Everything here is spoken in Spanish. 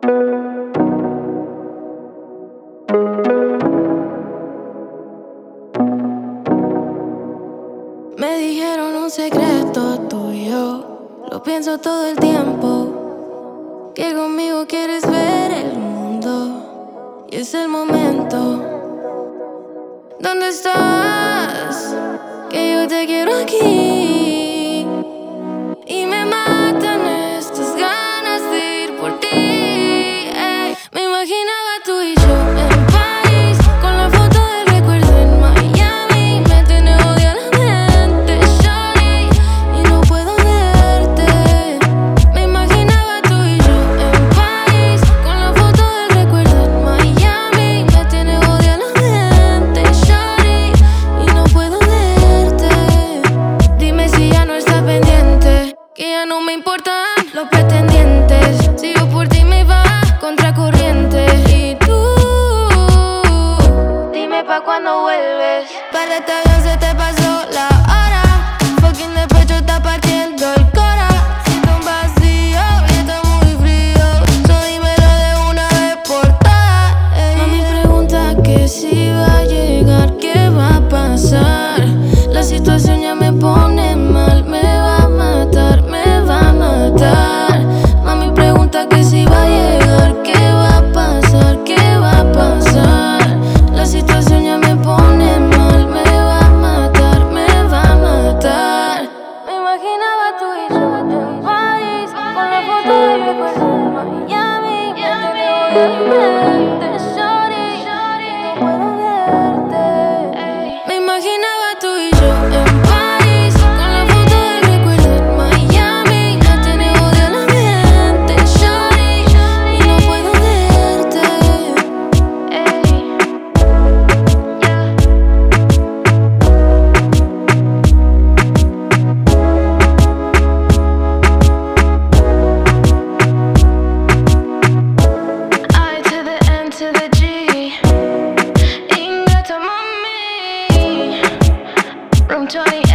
Me dijeron un secreto tuyo, lo pienso todo el tiempo, que conmigo quieres ver el mundo y es el momento. ¿Dónde estás? Que yo te quiero aquí y me matan estas ganas de ir por ti. Ey. Me imaginaba tú y yo en París, con la foto del recuerdo en Miami. Me tiene odio la mente, shawty, y no puedo verte. Me imaginaba tú y yo en París, con la foto del recuerdo en Miami. Me tiene odio la mente, shawty, y no puedo verte. Dime si ya no estás pendiente, que ya no me importan los pretendientes. Si yo por ti me iba contracorriente. Y tú, dime pa' cuando vuelves. Para este avión se te pasó la hora. Fucking de pecho está partiendo el cora. Siento un vacío y está muy frío. So dímelo de una vez por todas. Mami pregunta que si va a llegar, qué va a pasar. La situación ya me pone mal, me va a matar, me va a matar. Mami pregunta que si va a llegar, qué va a pasar, qué va a pasar. La situación ya me pone mal, me va a matar, me va a matar. Me imaginaba tú y yo en París, con la foto del recuerdo de Miami. Me tiene odio la mente, shawty, no puedo verte. Me imaginaba tú y yo en París, con la foto del recuerdo en Miami. Me tiene odio la mente, shawty, y no puedo verte. I to the N to the G, ingrata mami. Room 20